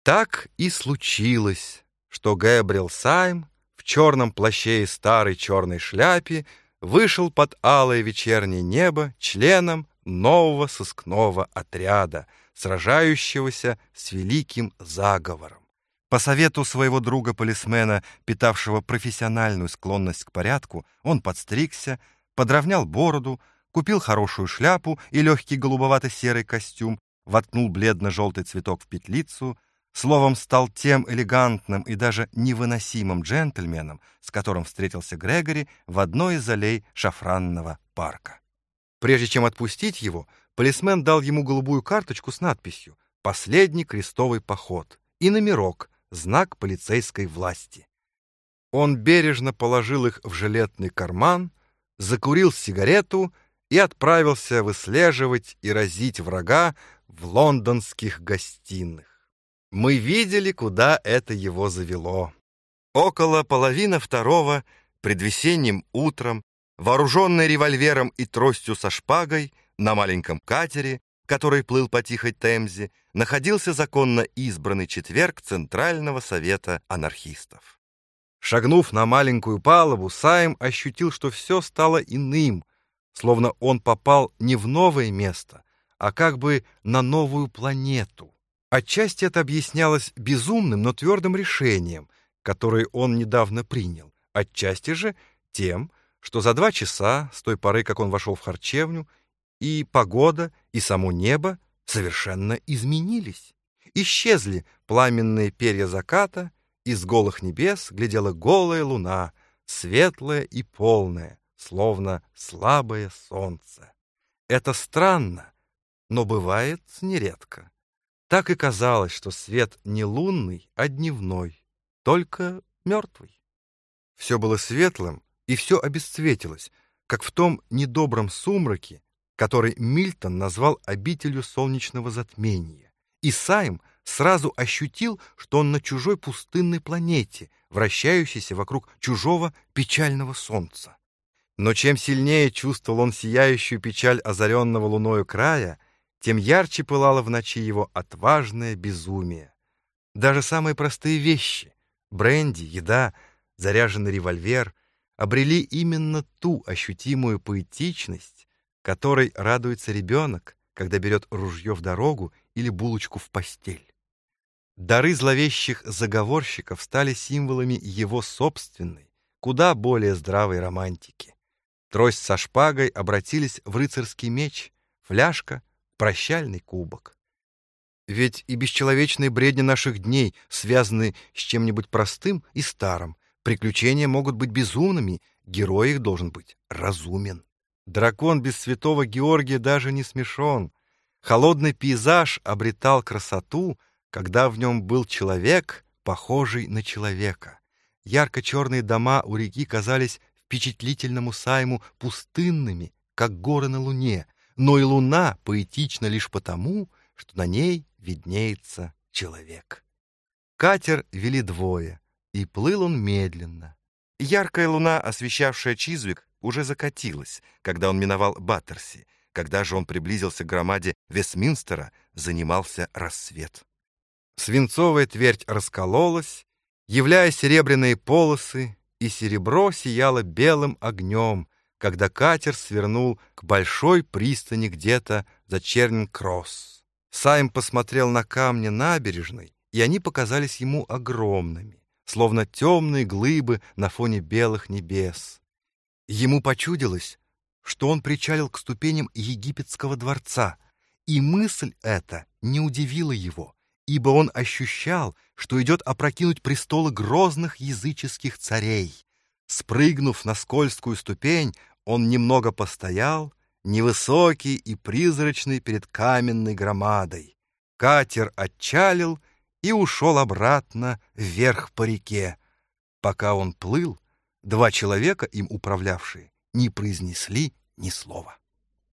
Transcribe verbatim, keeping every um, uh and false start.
Так и случилось, что Гэбриэл Сайм в черном плаще и старой черной шляпе вышел под алое вечернее небо членом нового сыскного отряда, сражающегося с великим заговором. По совету своего друга-полисмена, питавшего профессиональную склонность к порядку, он подстригся, подровнял бороду, купил хорошую шляпу и легкий голубовато-серый костюм, воткнул бледно-желтый цветок в петлицу, словом, стал тем элегантным и даже невыносимым джентльменом, с которым встретился Грегори в одной из аллей Шафранного парка. Прежде чем отпустить его, полисмен дал ему голубую карточку с надписью «Последний крестовый поход» и номерок, знак полицейской власти. Он бережно положил их в жилетный карман, закурил сигарету и отправился выслеживать и разить врага в лондонских гостиных. Мы видели, куда это его завело. Около половины второго, предвесенним утром, вооруженный револьвером и тростью со шпагой, на маленьком катере, который плыл по тихой Темзе, находился законно избранный четверг Центрального совета анархистов. Шагнув на маленькую палубу, Сайм ощутил, что все стало иным, словно он попал не в новое место, а как бы на новую планету. Отчасти это объяснялось безумным, но твердым решением, которое он недавно принял, отчасти же тем, что за два часа, с той поры, как он вошел в харчевню, и погода, и само небо совершенно изменились. Исчезли пламенные перья заката, из голых небес глядела голая луна, светлая и полная, словно слабое солнце. Это странно, но бывает нередко. Так и казалось, что свет не лунный, а дневной, только мертвый. Все было светлым, и все обесцветилось, как в том недобром сумраке, который Мильтон назвал обителью солнечного затмения. И Сайм сразу ощутил, что он на чужой пустынной планете, вращающейся вокруг чужого печального солнца. Но чем сильнее чувствовал он сияющую печаль озаренного луною края, тем ярче пылало в ночи его отважное безумие. Даже самые простые вещи — бренди, еда, заряженный револьвер — обрели именно ту ощутимую поэтичность, которой радуется ребенок, когда берет ружье в дорогу или булочку в постель. Дары зловещих заговорщиков стали символами его собственной, куда более здравой романтики. Трость со шпагой обратились в рыцарский меч, фляжка — прощальный кубок. Ведь и бесчеловечные бредни наших дней связаны с чем-нибудь простым и старым. Приключения могут быть безумными, герой их должен быть разумен. Дракон без святого Георгия даже не смешон. Холодный пейзаж обретал красоту, когда в нем был человек, похожий на человека. Ярко-черные дома у реки казались впечатлительному Сайму пустынными, как горы на луне, но и луна поэтична лишь потому, что на ней виднеется человек. Катер вели двое, и плыл он медленно. Яркая луна, освещавшая Чизвик, уже закатилась, когда он миновал Баттерси. Когда же он приблизился к громаде Вестминстера, занимался рассвет. Свинцовая твердь раскололась, являя серебряные полосы, и серебро сияло белым огнем, когда катер свернул к большой пристани где-то за Чернинг-Кросс. Сайм посмотрел на камни набережной, и они показались ему огромными, словно темные глыбы на фоне белых небес. Ему почудилось, что он причалил к ступеням египетского дворца, и мысль эта не удивила его, ибо он ощущал, что идет опрокинуть престолы грозных языческих царей. Спрыгнув на скользкую ступень, он немного постоял, невысокий и призрачный перед каменной громадой. Катер отчалил и ушел обратно вверх по реке. Пока он плыл, два человека, им управлявшие, не произнесли ни слова.